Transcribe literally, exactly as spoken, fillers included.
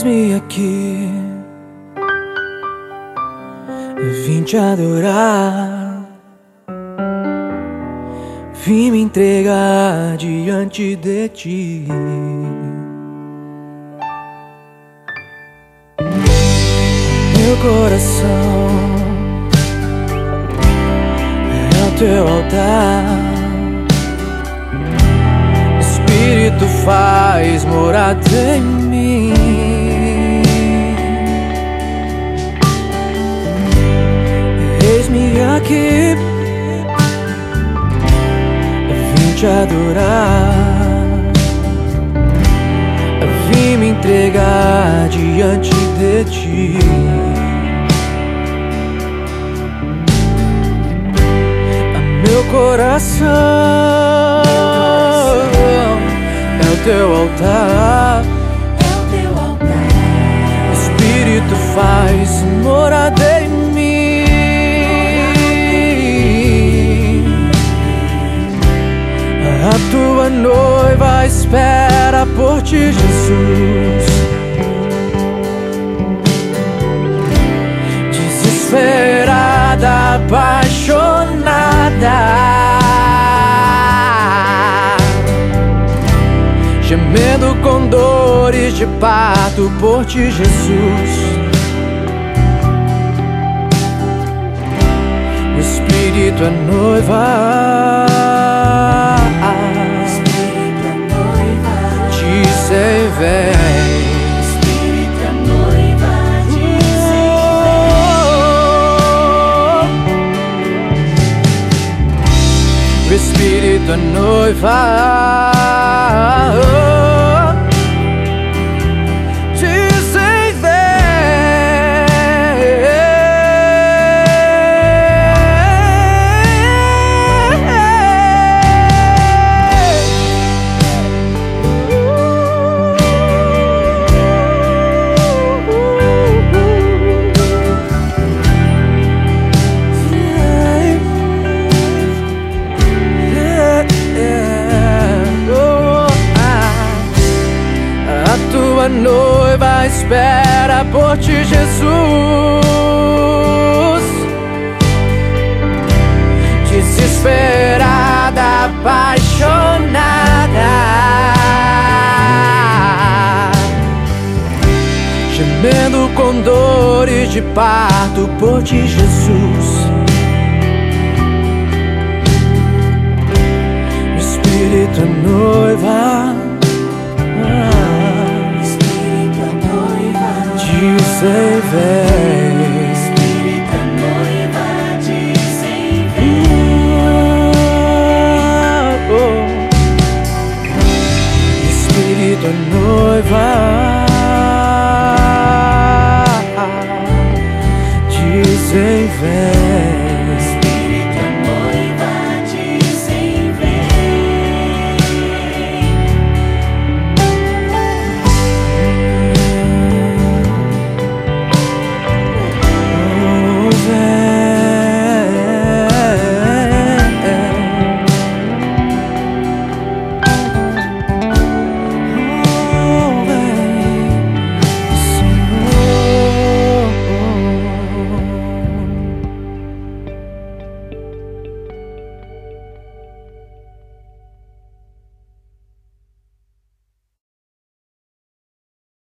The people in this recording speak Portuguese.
Eis-me aqui, vim te adorar, vim me entregar diante de ti. Meu coração é o teu altar, Espírito faz morada em mim. Eis-me aqui, vim te adorar, vim me entregar diante de ti. Meu coração é o teu altar, Espírito faz morada em mim. A tua noiva espera por ti, Jesus. Desesperada, apaixonada, gemendo com dores de parto por ti, Jesus. O Espírito é noiva, Espírito é noiva, dizem vem. Espírito é noiva, dizem vem. O Espírito é noiva, a noiva espera por ti, Jesus. Desesperada, apaixonada, gemendo com dores de parto por ti, Jesus. O Espírito é noiva, dizem vem. Espírito é noiva, dizem vem. Oh, oh. Espírito é noiva, dizem vem.